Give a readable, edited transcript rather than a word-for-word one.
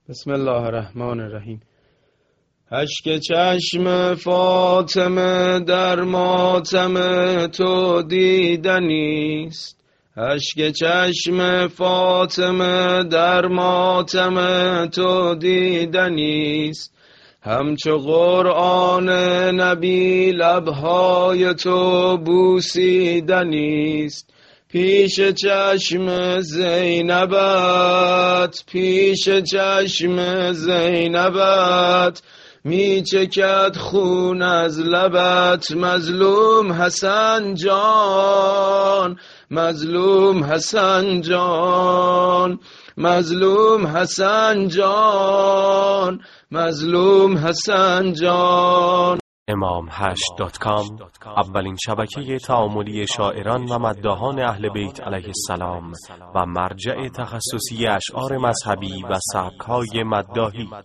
بسم الله الرحمن الرحیم. اشک چشم فاطمه در ماتم تو دیدنیست، اشک چشم فاطمه در ماتم تو دیدنیست. همچو قرآن نبی لبهای تو بوسیدنیست. پیش چشم زینبت، پیش چشم زینبت می چکد خون از لبت. مظلوم حسن جان، مظلوم حسن جان، مظلوم حسن جان، مظلوم حسن جان. imam8.com اولین شبکه تعاملی شاعران و مداحان اهل بیت علیه السلام و مرجع تخصصی اشعار مذهبی و سبک‌های مداحی.